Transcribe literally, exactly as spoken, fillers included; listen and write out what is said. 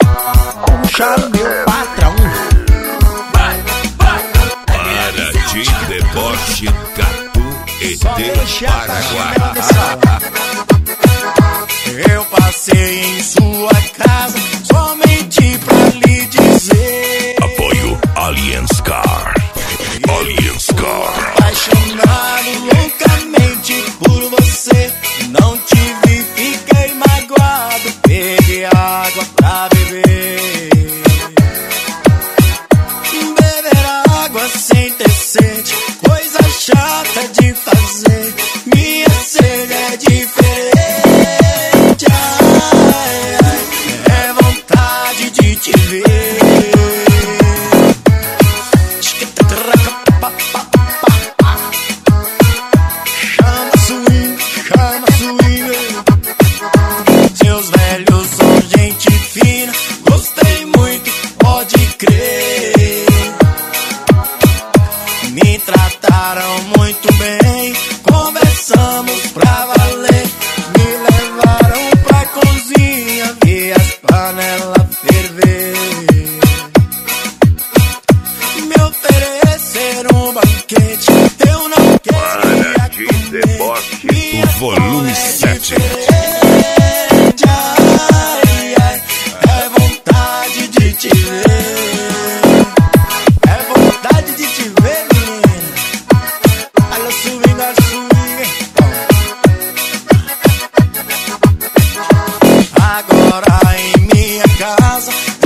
Puxa meu patrão. Para de deboche, Catu e de Paraguai. Eu passei em sua casa somente pra lhe dizer: apoio Aliens Car. Aliens Car. Apaixonado loucamente por você, não te vi, fiquei magoado, peguei água pra beber. Beber água sem ter sede, coisa chata de fazer, minha sede é diferente. Ai, ai, é vontade de te ver. Chama swing, chama swing. Seus velhos são gente fina, gostei muito, pode crer. Me trataram muito bem, conversamos pra valer. Me levaram pra cozinha, vi as panelas ferver. Me ofereceram um banquete, eu não queria Para de deboche do volume sete. Ai, ai, é vontade de te ver. É vontade de te ver, menina. Alô, swing, alô, swing. Agora em minha casa